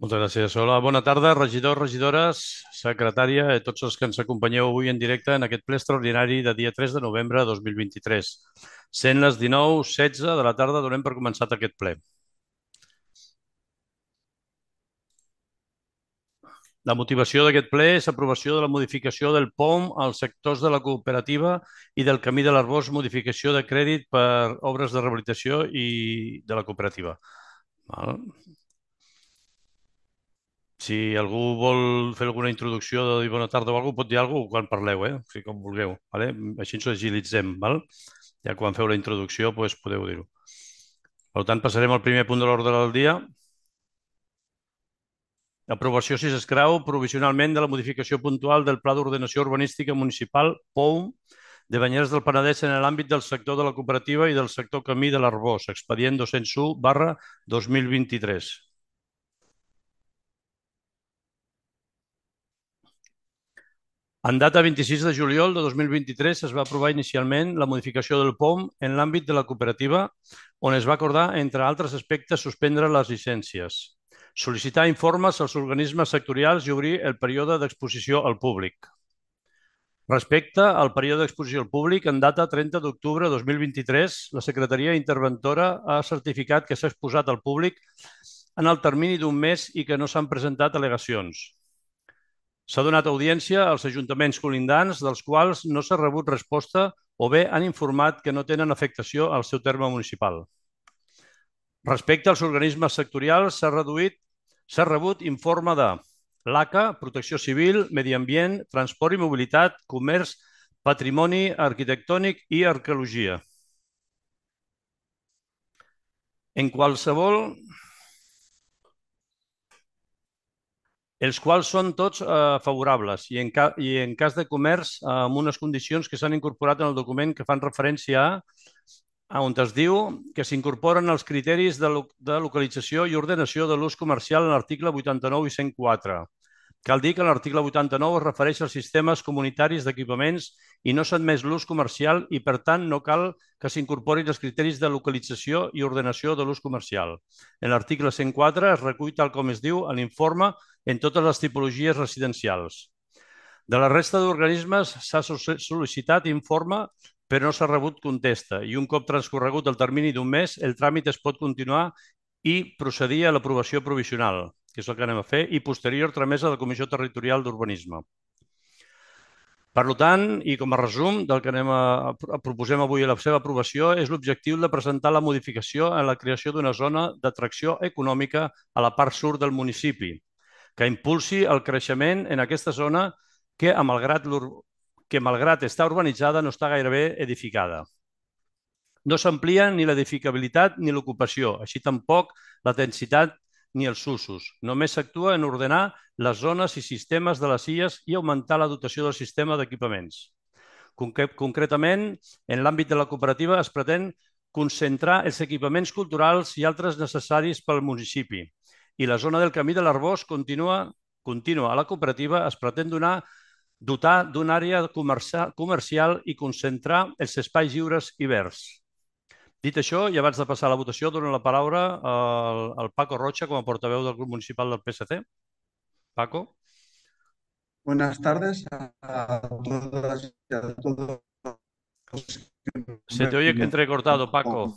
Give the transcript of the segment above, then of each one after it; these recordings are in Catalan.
Moltes gràcies. Hola, bona tarda, regidors, regidores, secretària i tots els que ens acompanyeu avui en directe en aquest ple extraordinari de dia 3 de novembre de 2023. Sent les 19:16 de la tarda, donem per començat aquest ple. La motivació d'aquest ple és aprovació de la modificació del POM als sectors de la cooperativa i del Camí de l'Arbós, modificació de crèdit per obres de rehabilitació i de la cooperativa. Val? Si algú vol fer alguna introducció de dir bona tarda o alguna cosa, pot dir alguna cosa quan parleu, o sigui, com vulgueu. Vale? Així ens ho agilitzem. Val? Ja quan feu la introducció doncs podeu dir-ho. Per tant, passarem al primer punt de l'ordre del dia. Aprovació, si s'escrau, provisionalment de la modificació puntual del Pla d'Ordenació Urbanística Municipal, POUM, de Banyeres del Penedès en l'àmbit del sector de la cooperativa i del sector Camí de l'Arbós, expedient 201/2023. En data 26 de juliol de 2023 es va aprovar inicialment la modificació del POM en l'àmbit de la cooperativa, on es va acordar, entre altres aspectes, suspendre les llicències, sol·licitar informes als organismes sectorials i obrir el període d'exposició al públic. Respecte al període d'exposició al públic, en data 30 d'octubre de 2023, la Secretaria Interventora ha certificat que s'ha exposat al públic en el termini d'un mes i que no s'han presentat al·legacions. S'ha donat audiència als ajuntaments colindants, dels quals no s'ha rebut resposta o bé han informat que no tenen afectació al seu terme municipal. Respecte als organismes sectorials, s'ha rebut informe de l'ACA, Protecció Civil, Medi Ambient, Transport i Mobilitat, Comerç, Patrimoni Arquitectònic i Arqueologia. En qualsevol els quals són tots favorables i en cas de comerç amb unes condicions que s'han incorporat en el document que fan referència a on es diu que s'incorporen els criteris de localització i ordenació de l'ús comercial en l'article 89 i 104. Cal dir que l'article 89 es refereix als sistemes comunitaris d'equipaments i no s'ha admès l'ús comercial i, per tant, no cal que s'incorporin els criteris de localització i ordenació de l'ús comercial. En l'article 104 es recull tal com es diu a l'informe en totes les tipologies residencials. De la resta d'organismes s'ha sol·licitat informe però no s'ha rebut contesta i un cop transcorregut el termini d'un mes el tràmit es pot continuar i procedir a l'aprovació provisional, que és el que anem a fer, i posterior tramesa a la Comissió Territorial d'Urbanisme. Per tant, i com a resum del que proposem avui a la seva aprovació, és l'objectiu de presentar la modificació en la creació d'una zona d'atracció econòmica a la part sud del municipi, que impulsi el creixement en aquesta zona que, malgrat estar urbanitzada, no està gairebé edificada. No s'amplia ni l'edificabilitat ni l'ocupació, així tampoc la densitat ni els usos. Només s'actua en ordenar les zones i sistemes de les illes i augmentar la dotació del sistema d'equipaments. Concretament, en l'àmbit de la cooperativa es pretén concentrar els equipaments culturals i altres necessaris pel municipi i la zona del Camí de l'Arbós contínua a la cooperativa es pretén dotar d'una àrea comercial i concentrar els espais lliures i verds. Dit això, i abans de passar a la votació, dono la paraula al Paco Rocha com a portaveu del grup municipal del PSC. Paco. Buenas tardes a todas y a todos que Se te oye entrecortado, Paco.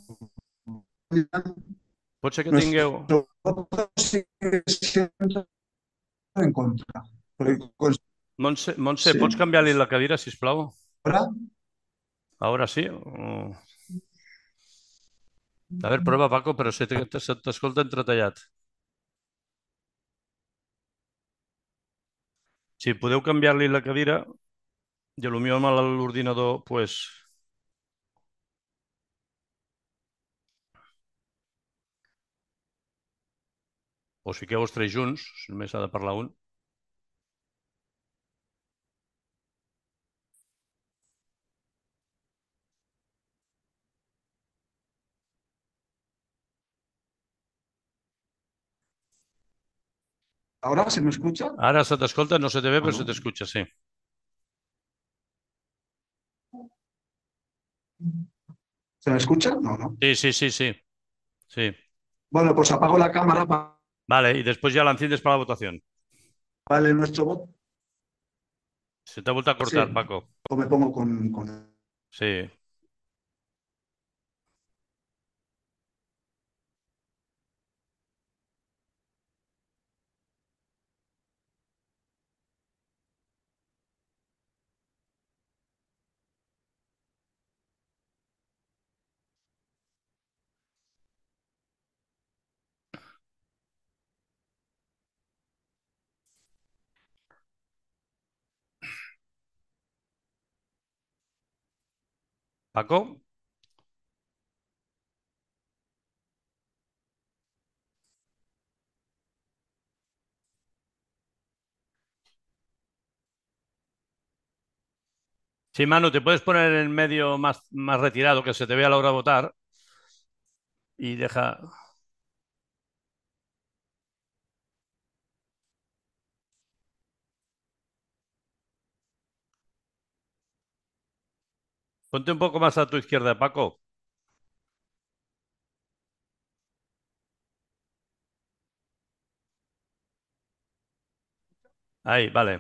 Pot ser que tingueu... Nuestro voto sigue siendo en contra. Montse, Sí. pots canviar-li la cadira, sisplau? ¿Ahora? Ahora sí? A veure, prova, Paco, però se t'escolta entretallat. Si podeu canviar-li la cadira, i potser amb l'ordinador, doncs... O si fiqueu els tres junts, si només ha de parlar un. ¿Ahora se me escucha? Ara se t'escolta, no se te ve, però Bueno. se t'escucha, sí. ¿Se me escucha? No, no. Sí. Sí. Bueno, pues apago la cámara para Vale, y después ya la enciendes para la votación. Vale, nuestro voto. Se te ha vuelto a Sí, cortar, Paco. o me pongo con... Sí. Paco, sí, Manu, te puedes poner en medio más retirado, que se te vea a la hora de votar y deja... Ponte un poco más a tu izquierda, Paco. Ahí, vale.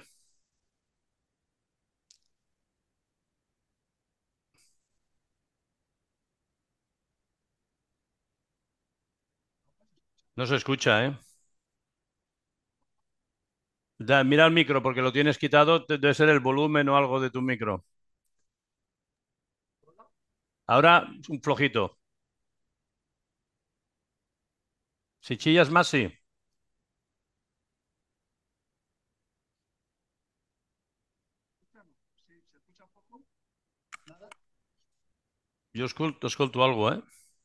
No se escucha, ¿eh? Mira el micro, porque lo tienes quitado, debe ser el volumen o algo de tu micro. Ahora, un flojito. Si chillas más, sí. Jo escolto alguna cosa, eh?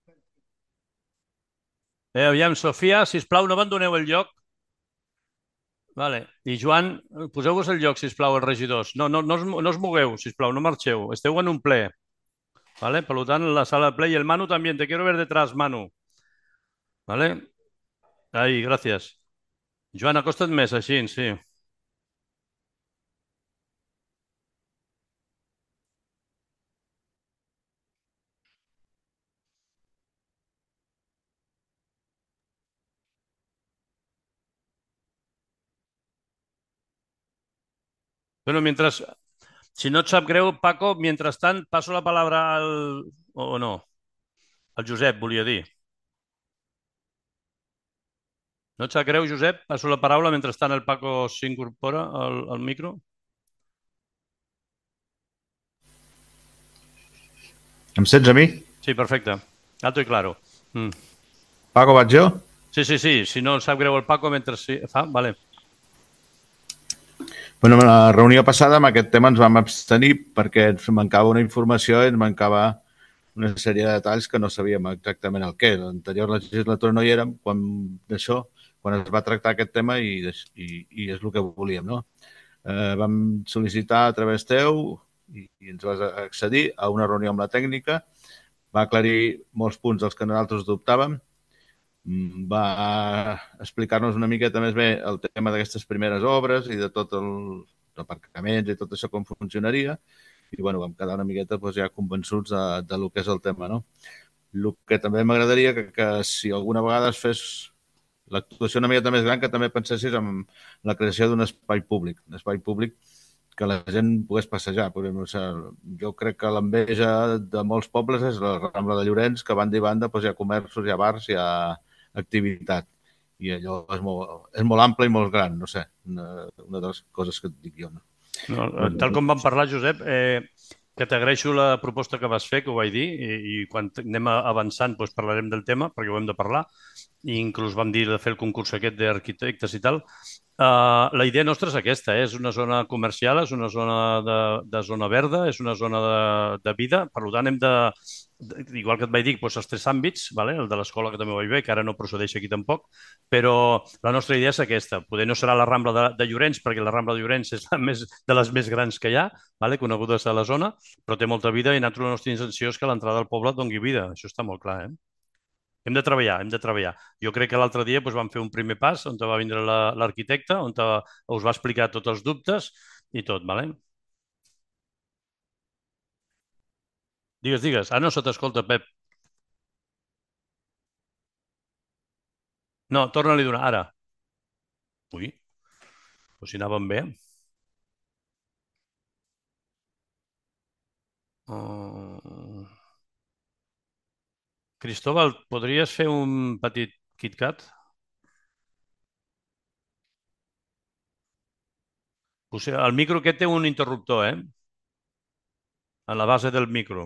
Aviam, Sofia, sisplau, no abandoneu el lloc. Vale. I Joan, poseu-vos el lloc, sisplau, els regidors. No us mogueu, sisplau, no marxeu. Esteu en un ple. ¿Vale? Per tant, la sala de ple i el Manu també. Te quiero ver detrás, Manu. ¿Vale? Ahí, gràcies. Joan, acosta't més, així, sí. Bueno, mientras, si no et sap greu, Paco, mentrestant, passo la paraula al... o no? Al Josep, volia dir. No et sap greu, Josep? Passo la paraula mentrestant el Paco s'incorpora al micro. Em sents a mi? Sí, perfecte. Alto i claro. Mm. Paco, vaig jo? Sí, sí, sí. Si no sap greu el Paco mentre sí, fa, vale. Bueno, en la reunió passada amb aquest tema ens vam abstenir perquè ens mancava una informació i ens mancava una sèrie de detalls que no sabíem exactament el què. L'anterior legislatura no hi érem quan d'això, quan es va tractar aquest tema i és el que volíem, no? Vam sol·licitar a través teu i ens vas accedir a una reunió amb la tècnica, va aclarir molts punts dels que nosaltres dubtàvem, va explicar-nos una miqueta més bé el tema d'aquestes primeres obres i de tot els aparcaments i tot això com funcionaria i bueno, vam quedar una miqueta doncs, ja convençuts de lo que és el tema. No? El que també m'agradaria que si alguna vegada es fes l'actuació una miqueta més gran, que també pensessis en la creació d'un espai públic que la gent pogués passejar. Jo crec que l'enveja de molts pobles és la Rambla de Llorenç, que banda i banda doncs, hi ha comerços, hi ha bars, hi ha activitat. I allò és molt ample i molt gran, no sé, una de les coses que et dic jo. No? No, Bueno, tal com vam parlar, Josep, que t'agraeixo la proposta que vas fer, que ho vaig dir, i quan anem avançant doncs parlarem del tema, perquè ho hem de parlar, i inclús vam dir de fer el concurs aquest d'arquitectes i tal. La idea nostra és aquesta, és una zona comercial, és una zona de zona verda, és una zona de vida, per tant hem igual que et vaig dir, doncs els tres àmbits, vale? El de l'escola que també ho vaig bé, que ara no procedeix aquí tampoc, però la nostra idea és aquesta. Poder no serà la Rambla de Llorenç, perquè la Rambla de Llorenç és de les més grans que hi ha, vale? Conegudes a la zona, però té molta vida i nosaltres la nostra intenció és que l'entrada al poble doni vida. Això està molt clar, eh? Hem de treballar, hem de treballar. Jo crec que l'altre dia doncs, vam fer un primer pas on va vindre l'arquitecte, on us va explicar tots els dubtes i tot, vale? Digues, digues. Ah, no se t'escolta, Pep. No, torna-li a donar, ara. Ui, doncs si anàvem bé. Cristóbal, podries fer un petit KitKat? O sigui, el micro aquest té un interruptor, a la base del micro.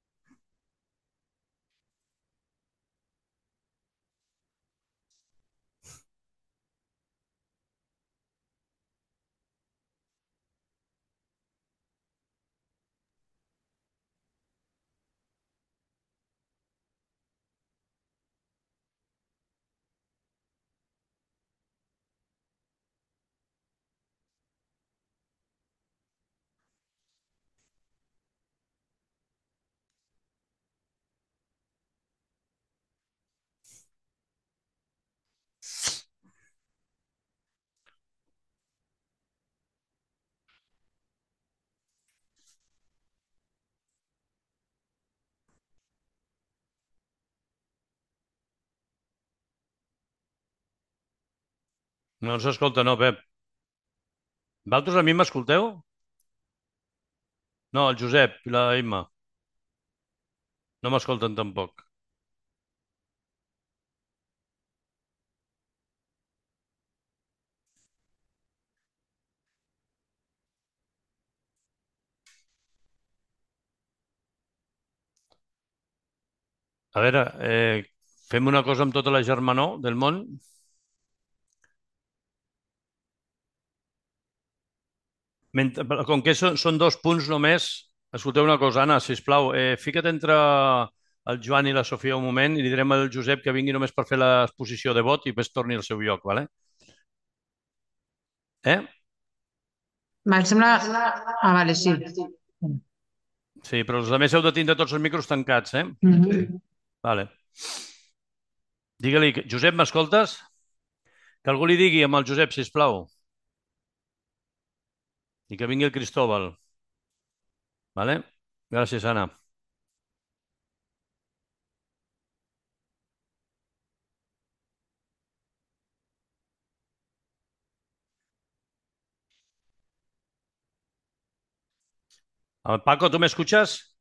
No s'escolta, no, Pep. Vosaltres a mi m'escolteu? No, el Josep i la Imma. No m'escolten tampoc. A veure, fem una cosa amb tota la germanor del món. Com que són 2 punts només, escolteu una cosa, Anna, sisplau, fica't entre el Joan i la Sofia un moment i li direm al Josep que vingui només per fer l'exposició de vot i després torni al seu lloc, ¿vale? Em sembla... Ah, vale, sí. Sí, però els altres heu de tindre tots els micros tancats, Vale. Digue-li, Josep, m'escoltes? Que algú li digui amb el Josep, sisplau. I que vingui el Cristóbal. Vale? Gràcies, Anna. Paco, ¿tú me escuchas?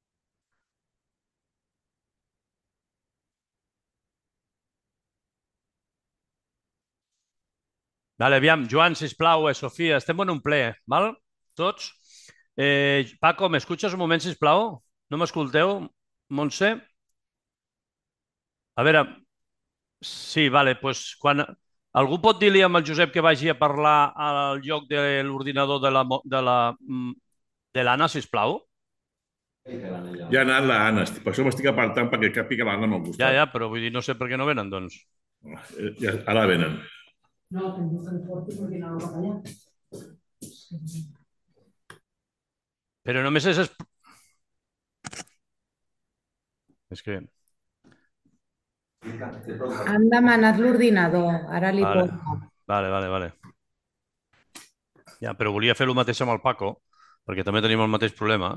Vale, aviam, Joan, sisplau, Sofia, estem en un ple, val? Tots? Paco, m'escuches un moment, sisplau? No m'escolteu? Montse? A veure, sí, vale, doncs quan... Algú pot dir-li amb el Josep que vagi a parlar al lloc de l'ordinador de l'Anna, sisplau? Ja ha anat l'Anna, per això m'estic apartant perquè càpiga l'Anna al meu costat. Ja, però vull dir, no sé per què no venen, doncs. Ja, ara venen. No, que no tan fuerte porque no va allá. Però només és... És que... Han demanat l'ordinador, ara li Vale, poso. vale. Ja, però volia fer el mateix amb el Paco, perquè també tenim el mateix problema.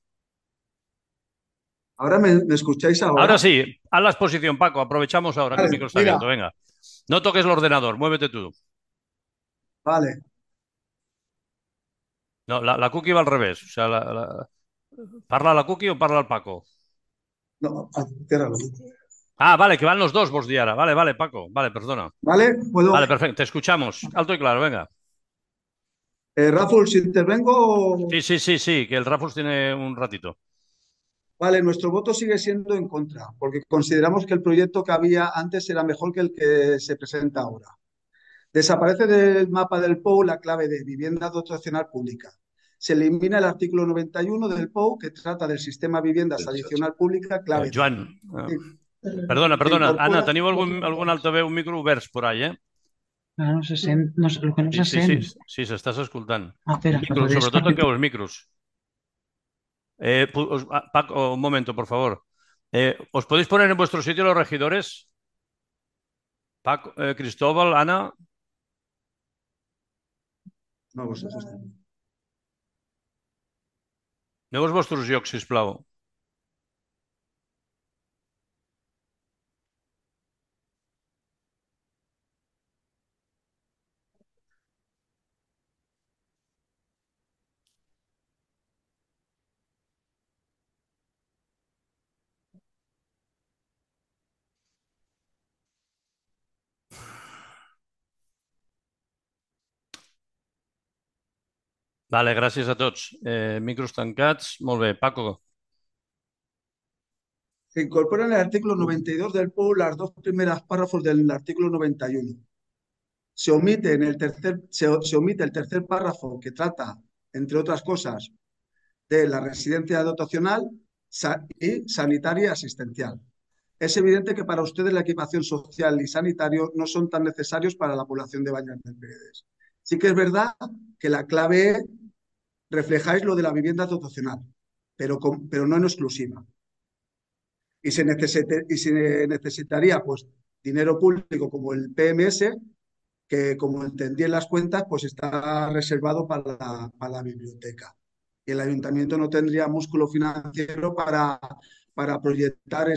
¿Ahora me escucháis ahora? Ahora sí, haz la exposición, Paco. Aprovechamos ahora que el Vale, micro está mira. abierto. Venga. No toques el ordenador, muévete tú. Vale. No, la cookie va al revés. O sea, ¿parla la cookie o parla el Paco? No, ciérralo. Ah, vale, que van los dos, vos Diara. Vale, Paco. Vale, perdona. ¿Vale? ¿Puedo? Vale, perfecto. Te escuchamos. Alto y claro, venga. Rafael, si intervengo. Sí, que el Rafus tiene un ratito. Vale, nuestro voto sigue siendo en contra, porque consideramos que el proyecto que había antes era mejor que el que se presenta ahora. Desaparece del mapa del POU la clave de vivienda dotacional pública. Se elimina el artículo 91 del POU que trata del sistema viviendas adicional pública clave. Joan, Sí. perdona. Incorpora... Anna, teniu algun altaveu, un micro oberts por ahí, Ah, no se sent, no, el que no se sent. Sí, s'estàs escoltant. Ah, espera, Sobretot tanqueu els micros. Paco, un momento, por favor. ¿Os podéis poner en vuestro sitio los regidores? Paco, Cristóbal, Ana. No, vosotros. Aneu als vostres llocs, sisplau. Vale, gràcies a tots. Micros tancats. Molt bé. Paco. Se incorpora en el artículo 92 del POU las dos primeras párrafos del artículo 91. Se omite el tercer párrafo que trata, entre otras cosas, de la residencia dotacional y sanitaria y asistencial. Es evidente que para ustedes la equipación social y sanitario no son tan necesarios para la población de Baños del Penedès. Sí que es verdad que la clave reflejáis lo de la vivienda dotacional, pero no en exclusiva. Y se necesitaría pues dinero público como el PMS, que como entendí en las cuentas, pues está reservado para la biblioteca. Y el ayuntamiento no tendría músculo financiero para proyectar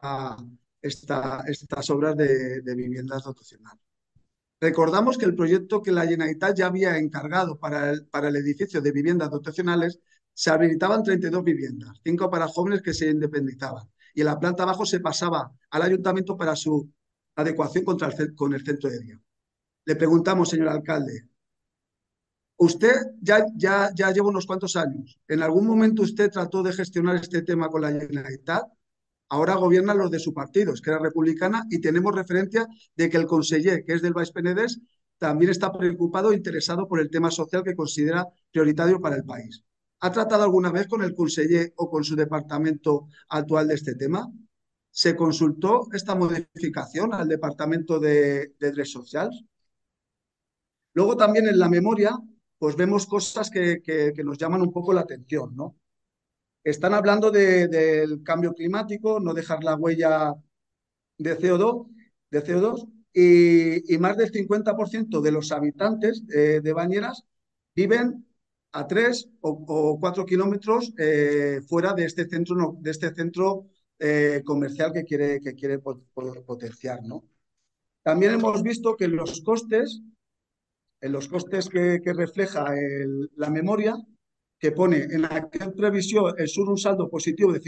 estas obras de viviendas dotacionales. Recordamos que el proyecto que la Generalitat ya había encargado para el edificio de viviendas dotacionales se habilitaban 32 viviendas, 5 para jóvenes que se independizaban. Y en la planta abajo se pasaba al ayuntamiento para su adecuación con el centro de día. Le preguntamos, señor alcalde, usted ya lleva unos cuantos años. ¿En algún momento usted trató de gestionar este tema con la Generalitat? Ahora gobiernan los de su partido, Esquerra Republicana, y tenemos referencia de que el conseller, que es del Baix Penedès, también está preocupado e interesado por el tema social que considera prioritario para el país. ¿Ha tratado alguna vez con el conseller o con su departamento actual de este tema? ¿Se consultó esta modificación al Departamento de Drets Socials? Luego también en la memoria, pues vemos cosas que nos llaman un poco la atención, ¿no? Están hablando del cambio climático, no dejar la huella de CO2 y más del 50% de los habitantes de Bañeras viven a 3 o 4 kilómetros fuera de este centro comercial que quiere potenciar, ¿no? También hemos visto que en los costes que refleja la memoria, que pone en aquella previsión el sur un saldo positivo de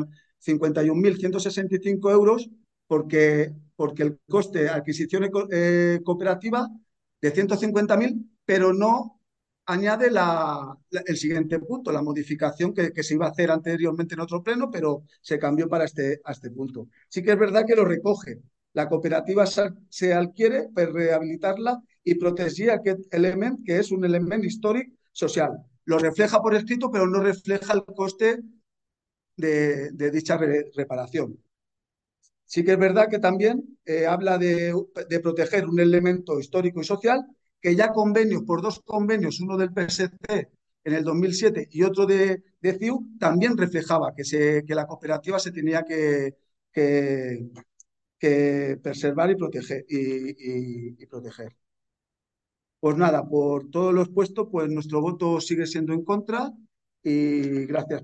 51.165 euros, porque el coste de adquisición cooperativa de 150.000, pero no añade el siguiente punto, la modificación que se iba a hacer anteriormente en otro pleno, pero se cambió a este punto. Sí que es verdad que lo recoge. La cooperativa se adquiere per rehabilitar-la i protegir aquest element, que és un element històric social. Lo refleja por escrito, pero no refleja el coste de dicha reparación. Sí que es verdad que también habla de proteger un elemento histórico y social, que ya convenios, por dos convenios, uno del PSC en el 2007 y otro de CIU, también reflejaba que la cooperativa se tenía que preservar y proteger. Pues nada, por todo lo expuesto, pues nuestro voto sigue siendo en contra y gracias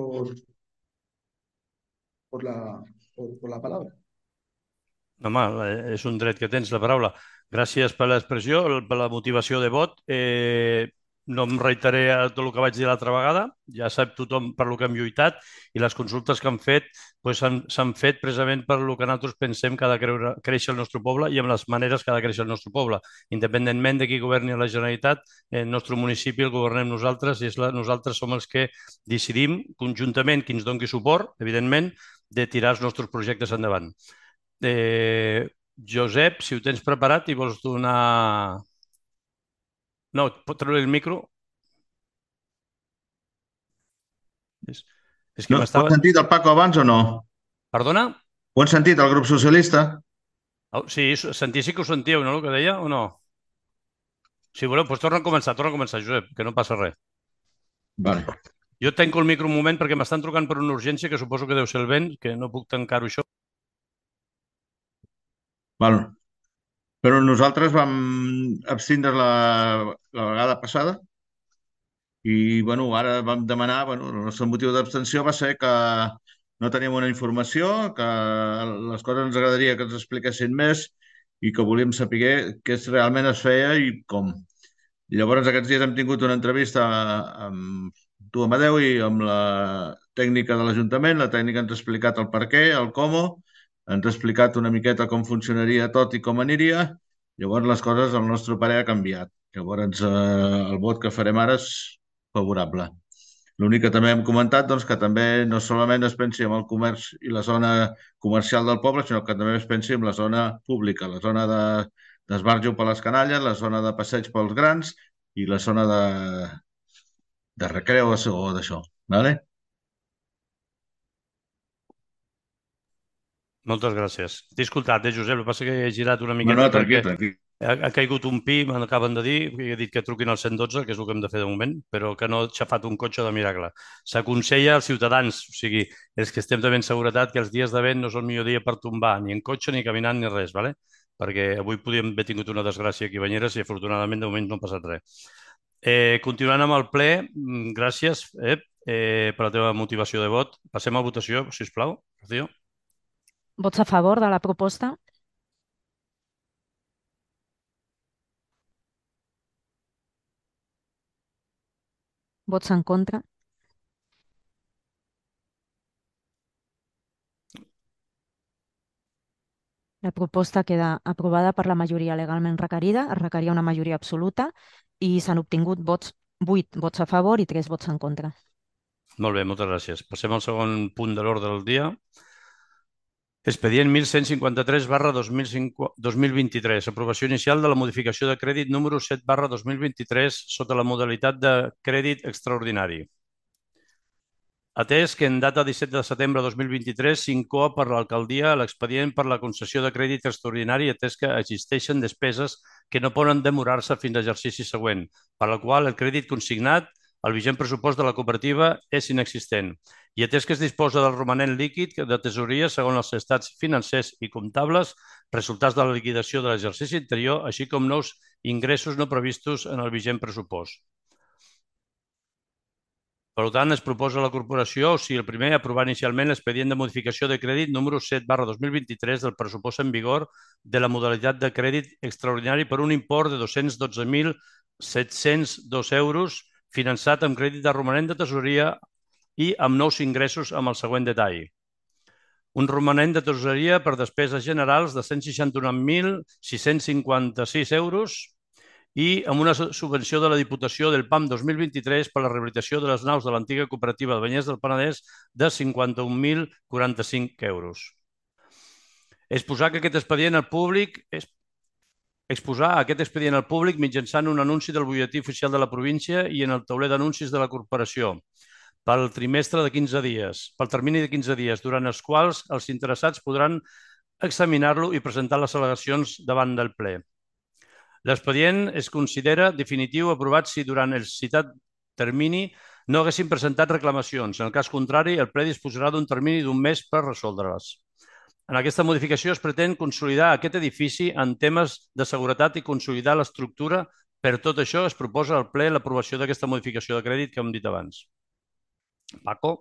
por la palabra. Home, és un dret que tens, la paraula. Gràcies per l'expressió, per la motivació de vot. No em reiteraré a tot el que vaig dir l'altra vegada. Ja sap tothom per lo que hem lluitat i les consultes que han fet s'han fet precisament per lo que nosaltres pensem que ha de créixer el nostre poble i amb les maneres que ha de créixer el nostre poble. Independentment de qui governi la Generalitat, el nostre municipi el governem nosaltres i nosaltres som els que decidim conjuntament qui ens doni suport, evidentment, de tirar els nostres projectes endavant. Josep, si ho tens preparat i vols donar... No, pot treure el micro? És que No, ho has sentit el Paco abans o no? Perdona? Ho han sentit el grup socialista? Sí, sentia sí que ho sentíeu, no, el que deia, o no? Si voleu, doncs torna a començar, Josep, que no passa res. Vale. Jo tanco el micro un moment perquè m'estan trucant per una urgència que suposo que deu ser el vent, que no puc tancar-ho això. Val. Però nosaltres vam abstindre la vegada passada i bueno, ara vam demanar, bueno, el nostre motiu d'abstenció va ser que no teníem una informació, que les coses ens agradaria que ens expliquessin més i que volíem saber què realment es feia i com. I llavors aquests dies hem tingut una entrevista amb tu, Amadeu, i amb la tècnica de l'Ajuntament. La tècnica ens ha explicat el per què, el com, ens ha explicat una miqueta com funcionaria tot i com aniria. Llavors les coses, al nostre parer, ha canviat. Llavors el vot que farem ara és favorable. L'únic que també hem comentat, doncs, que també no solament es pensi en el comerç i la zona comercial del poble, sinó que també es pensi en la zona pública, la zona d'esbarjo per les canalles, la zona de passeig pels grans i la zona de recreu o d'això. Vale? Moltes gràcies. T'he escoltat, Josep, el que passa que he girat una No, miqueta tranquil, perquè tranquil. ha caigut un pi, m'acaben de dir, he dit que truquin al 112, que és el que hem de fer de moment, però que no ha xafat un cotxe de miracle. S'aconsella als ciutadans, o sigui, els que estem també en seguretat, que els dies de vent no és el millor dia per tombar, ni en cotxe, ni caminant, ni res, ¿vale? Perquè avui podíem haver tingut una desgràcia aquí a Banyeres i afortunadament de moment no ha passat res. Continuant amb el ple, gràcies per la teva motivació de vot. Passem a votació, si us plau, Rocío. Vots a favor de la proposta? Vots en contra? La proposta queda aprovada per la majoria legalment requerida. Es requeria una majoria absoluta i s'han obtingut 8 vots a favor i 3 vots en contra. Molt bé, moltes gràcies. Passem al segon punt de l'ordre del dia. Expedient 1153 barra 2023. Aprovació inicial de la modificació de crèdit número 7 barra 2023 sota la modalitat de crèdit extraordinari. Atès que en data 17 de setembre de 2023 s'incoa per l'alcaldia l'expedient per la concessió de crèdit extraordinari atès que existeixen despeses que no poden demorar-se fins a l'exercici següent, per la qual el crèdit consignat el vigent pressupost de la cooperativa és inexistent i atès que es disposa del romanent líquid de tesoreria segons els estats financers i comptables, resultats de la liquidació de l'exercici anterior, així com nous ingressos no previstos en el vigent pressupost. Per tant, es proposa a la corporació, o sigui, el primer, aprovar inicialment l'expedient de modificació de crèdit número 7 barra 2023 del pressupost en vigor de la modalitat de crèdit extraordinari per un import de 212.702 euros finançat amb crèdit de romanent de tesoreria i amb nous ingressos amb el següent detall. Un romanent de tesoreria per despeses generals de 169.656 euros i amb una subvenció de la Diputació del PAM 2023 per la rehabilitació de les naus de l'antiga cooperativa de Banyers del Penedès de 51.045 euros. Exposar aquest expedient al públic mitjançant un anunci del butlletí oficial de la província i en el tauler d'anuncis de la corporació pel termini de 15 dies, durant els quals els interessats podran examinar-lo i presentar les al·legacions davant del ple. L'expedient es considera definitiu aprovat si durant el citat termini no haguessin presentat reclamacions. En el cas contrari, el ple disposarà d'un termini d'un mes per resoldre-les. En aquesta modificació es pretén consolidar aquest edifici en temes de seguretat i consolidar l'estructura. Per tot això, es proposa al ple l'aprovació d'aquesta modificació de crèdit que hem dit abans. Paco.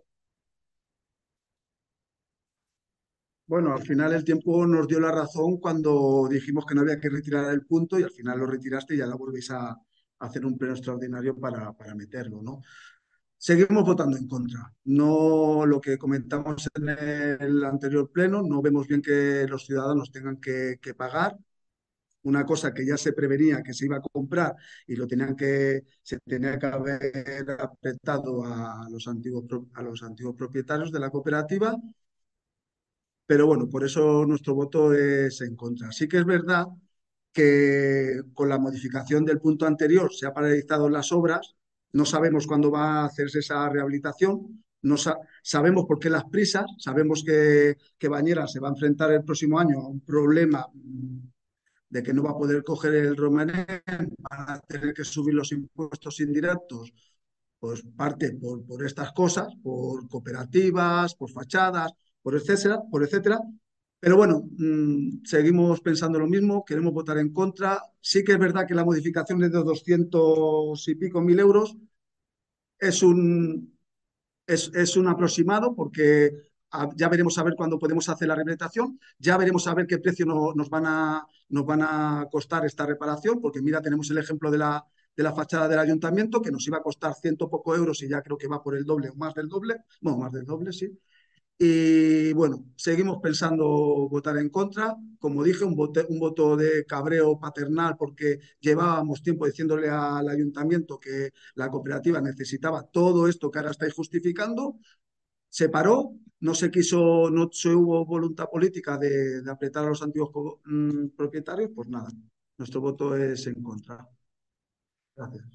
Bueno, al final el tiempo nos dio la razón cuando dijimos que no había que retirar el punto y al final lo retiraste y ya la volvéis a hacer un pleno extraordinario para meterlo, ¿no? Seguimos votando en contra. No lo que comentamos en el anterior pleno, no vemos bien que los ciudadanos tengan que pagar una cosa que ya se prevenía que se iba a comprar y se tenía que haber apretado a los antiguos propietarios de la cooperativa. Pero bueno, por eso nuestro voto es en contra. Sí que es verdad que con la modificación del punto anterior se ha paralizado las obras, no sabemos cuándo va a hacerse esa rehabilitación, no sabemos por qué las prisas, sabemos que Bañeras se va a enfrentar el próximo año a un problema de que no va a poder coger el romanent, van a tener que subir los impuestos indirectos, pues parte por estas cosas, por cooperativas, por fachadas, por etcétera. Pero bueno, seguimos pensando lo mismo, queremos votar en contra. Sí que es verdad que la modificación es de 200 y pico mil euros. Es un aproximado porque ya veremos a ver cuándo podemos hacer la rehabilitación, ya veremos a ver qué precio nos van a costar esta reparación, porque mira, tenemos el ejemplo de la fachada del ayuntamiento, que nos iba a costar ciento poco euros y ya creo que va por el doble o más del doble, sí. Y bueno, seguimos pensando votar en contra. Como dije, un voto de cabreo paternal porque llevábamos tiempo diciéndole al ayuntamiento que la cooperativa necesitaba todo esto que ahora estáis justificando. Se paró, no se quiso, no se hubo voluntad política de apretar a los antiguos propietarios, pues nada, nuestro voto es en contra. Gracias.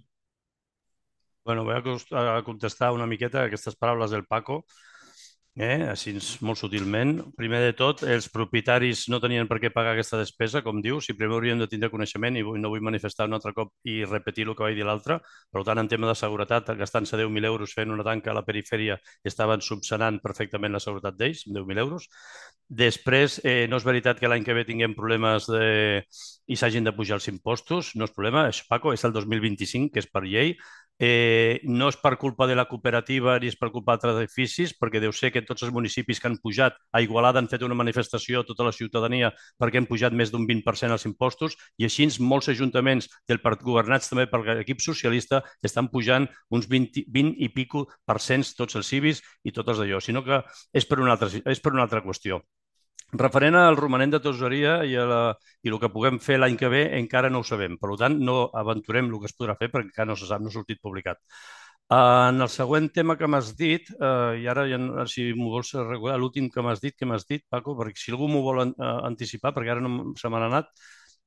Bueno, voy a contestar una miqueta a aquestes paraules del Paco, així molt sutilment. Primer de tot, els propietaris no tenien per què pagar aquesta despesa, com dius, i primer haurien de tindre coneixement, i no vull manifestar un altre cop i repetir el que vaig dir l'altre. Per tant, en tema de seguretat, gastant-se 10.000 euros fent una tanca a la perifèria, estaven subsanant perfectament la seguretat d'ells, 10.000 euros. Després, no és veritat que l'any que ve tinguem problemes i s'hagin de pujar els impostos, no és problema, Paco, és el 2025, que és per llei. No és per culpa de la cooperativa ni és per culpa d'altres edificis, perquè deu ser que tots els municipis que han pujat, a Igualada han fet una manifestació, tota la ciutadania, perquè han pujat més d'un 20% els impostos, i així molts ajuntaments governats també per l'equip socialista estan pujant uns 20 i pico % tots els civis i tots d'allò, sinó que és per una altra qüestió. Referent al romanent de tesoreria i el que puguem fer l'any que ve, encara no ho sabem. Per tant, no aventurem el que es podrà fer perquè encara no se sap, no ha sortit publicat. En el següent tema que m'has dit, i ara si m'ho vols regular, l'últim que m'has dit, Paco, perquè si algú m'ho vol anticipar, perquè ara no se m'ha anat,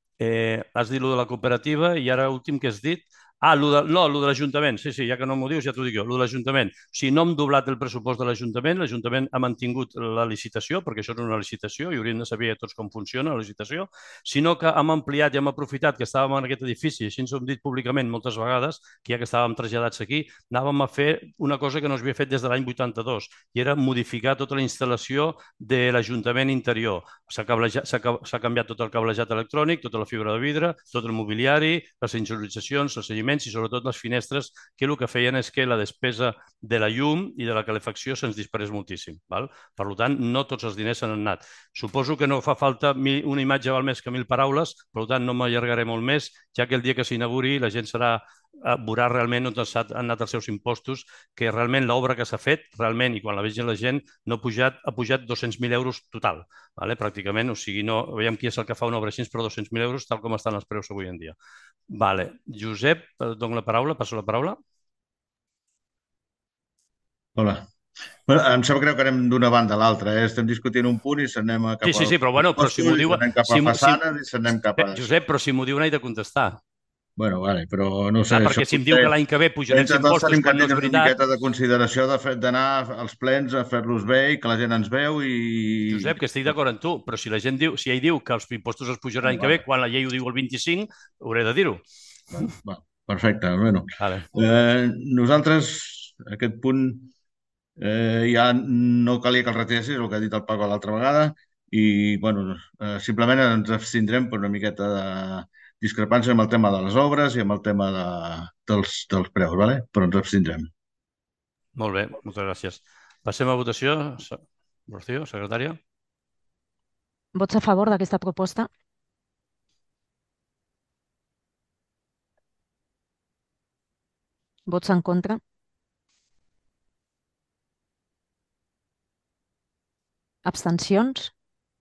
has dit lo de la cooperativa i ara últim que has dit, lo de l'Ajuntament, sí, ja que no m'ho dius, ja t'ho dic jo, lo de l'Ajuntament. O sigui, no hem doblat el pressupost de l'Ajuntament ha mantingut la licitació, perquè això és una licitació i hauríem de saber tots com funciona la licitació, sinó que hem ampliat i hem aprofitat que estàvem en aquest edifici, i així ens ho hem dit públicament moltes vegades, que ja que estàvem traslladats aquí, anàvem a fer una cosa que no s'havia fet des de l'any 82, i era modificar tota la instal·lació de l'Ajuntament interior. S'ha canviat tot el cablejat electrònic, tota la fibra de vidre, tot el mobiliari, les insonoritzacions, els seguiments i sobretot les finestres, que el que feien és que la despesa de la llum i de la calefacció se'ns disparés moltíssim. Per tant, no tots els diners s'han anat. Suposo que no fa falta una imatge val més que 1.000 paraules, per tant no m'allargaré molt més, ja que el dia que s'inauguri la gent veurà realment on han anat els seus impostos, que realment l'obra que s'ha fet, realment, i quan la vegi la gent, ha pujat 200.000 euros total, pràcticament. O sigui, veiem qui és el que fa una obra així per 200.000 euros, tal com estan els preus avui en dia. Josep, dono la paraula, passo la paraula. Hola. Em sap greu que anem d'una banda a l'altra. Estem discutint un punt i s'anem cap a... Sí, però si m'ho diu... S'anem cap a façanes i s'anem cap a... Josep, però si m'ho diu n'he de contestar. Bueno, vale, però no sé... Perquè si em diu que l'any que ve pujarem els impostos quan no és veritat... Una miqueta de consideració d'anar als plens a fer-los bé i que la gent ens veu i... Josep, que estic d'acord amb tu, però si la gent diu, si ell diu que els impostos es pujaran l'any que ve, quan la llei ho diu el 25, hauré de dir-ho. Perfecte, bueno. Nosaltres, aquest punt, ja no calia que el retiressis, el que ha dit el Paco l'altra vegada, i bueno, simplement ens abstindrem per una miqueta de discrepància amb el tema de les obres i amb el tema dels preus, però ens abstindrem. Molt bé, moltes gràcies. Passem a votació. Rocío, secretària. Vots a favor d'aquesta proposta? Vots en contra? Abstencions?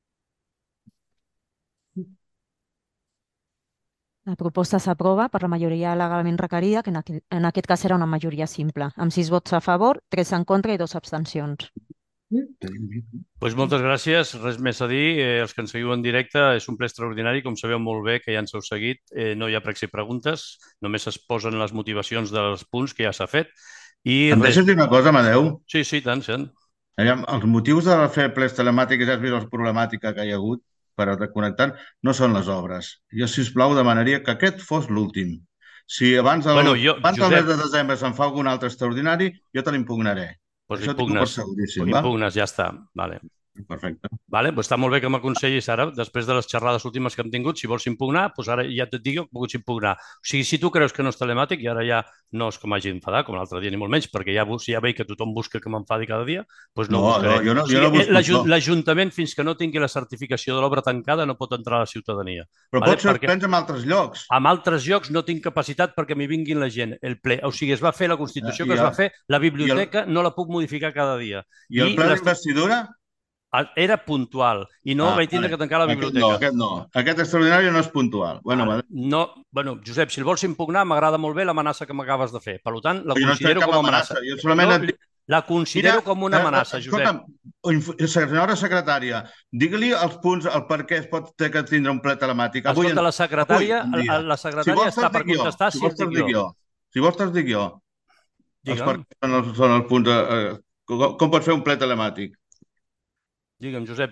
La proposta s'aprova per la majoria legalment requerida, que en aquest cas era una majoria simple, amb 6 vots a favor, 3 en contra i 2 abstencions. Moltes gràcies. Res més a dir. Els que ens seguiu en directe, és un ple extraordinari, com sabeu molt bé, que ja ens heu seguit. No hi ha pregs i preguntes, només es posen les motivacions dels punts que ja s'ha fet. Em deixes dir una cosa, Amadeu? Sí, tant. Els motius de fer plens telemàtics, ja has vist la problemàtica que hi ha hagut per a connectar, no són les obres. Jo, sisplau, demanaria que aquest fos l'últim. Si abans del mes de desembre se'n fa algun altre extraordinari, jo te l'impugnaré. Impugnes, ja està. Perfecte. Vale? Pues està molt bé que m'aconsellis ara, després de les xerrades últimes que hem tingut, si vols impugnar, doncs ara ja et dic que pots impugnar. O sigui, si tu creus que no és telemàtic, i ara ja no és que m'hagi d'enfadar, com l'altre dia ni molt menys, perquè ja veig que tothom busca que m'enfadi cada dia, doncs no ho buscaré. jo no O sigui, busco això. l'Ajuntament, fins que no tingui la certificació de l'obra tancada, no pot entrar a la ciutadania. Però Vale? pots fer plens en altres llocs. En altres llocs no tinc capacitat perquè m'hi vinguin la gent. El ple, o sigui, es va fer la Constitució que es va fer, la biblioteca no la puc modificar cada dia. I el ple d'investidura? Era puntual i no vaig tindre que tancar la biblioteca. Aquest no. Aquest extraordinari no és puntual. No, bueno, Josep, si el vols impugnar, m'agrada molt bé l'amenaça que m'acabes de fer. Per tant, la considero com a amenaça. Jo solament et dic... La considero com una amenaça, Josep. Senyora secretària, digue-li els punts, el per què es pot ter que tindre un ple telemàtic. Escolta, la secretària està per contestar si els dic jo. Si vols te'ls dic jo. Els per què són els punts... Com pots fer un ple telemàtic? Digue'm, Josep,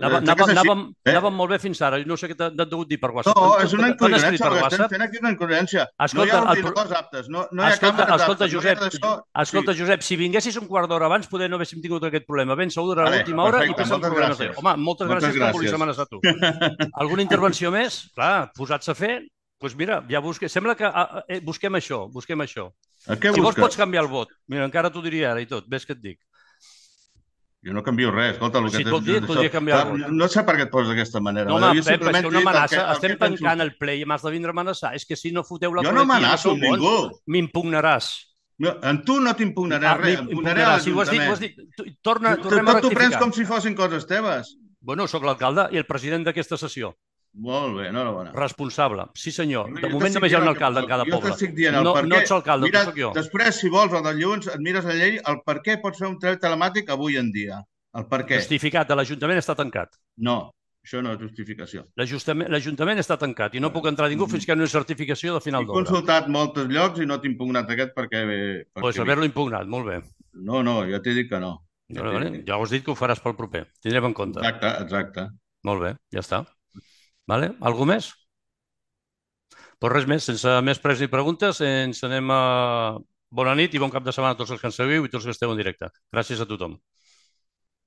anàvem molt bé fins ara. No sé què t'han degut dir per WhatsApp. No, és una incoherència, estem fent aquí una incoherència. No hi ha ordinadors aptes, no hi ha càmeres aptes. Escolta, Josep, si vinguessis un quart d'hora abans, poder no haguéssim tingut aquest problema. Ben segur, durant l'última hora i passen problemes. Home, moltes gràcies que volies amenaçar tu. Alguna intervenció més? Clar, posats a fer, doncs mira, ja busquem. Sembla que busquem això. Si vols pots canviar el vot. Mira, encara t'ho diria ara i tot. Ves que et dic. Jo no canvio res, escolta... Si et vol dir, et podria canviar el vot. No sé per què et poses d'aquesta manera. No, home, Pep, és que una amenaça. Estem tancant el ple i m'has de vindre a amenaçar. És que si no foteu la política... Jo no amenaço amb ningú. M'impugnaràs. En tu no t'impugnaré res. Impugnaré a l'Ajuntament. Si ho has dit, tornem a rectificar. Tot t'ho prens com si fossin coses teves. Bueno, sóc l'alcalde i el president d'aquesta sessió. Molt bé, enhorabona. Responsable. Sí, senyor. De moment només hi ha un alcalde en cada poble. Jo t'estic dient el per què. No ets alcalde, tu sóc jo. Després, si vols, el de dilluns, et mires la llei, el per què pots fer un ple telemàtic avui en dia. El per què. Justificat, l'Ajuntament està tancat. No, això no és justificació. L'Ajuntament està tancat i no puc entrar ningú fins que no hi ha certificació de final d'obra. He consultat molts llocs i no t'he impugnat aquest perquè... Doncs haver-lo impugnat, molt bé. No, jo t'he dit que no. Ja ho has dit que ho faràs pel proper. Tindrem en compte. Exacte. Molt bé, ja està. Vale? Algú més? Doncs res més, sense més pregs ni preguntes, ens anem a... Bona nit i bon cap de setmana a tots els que ens seguiu i tots els que esteu en directe. Gràcies a tothom.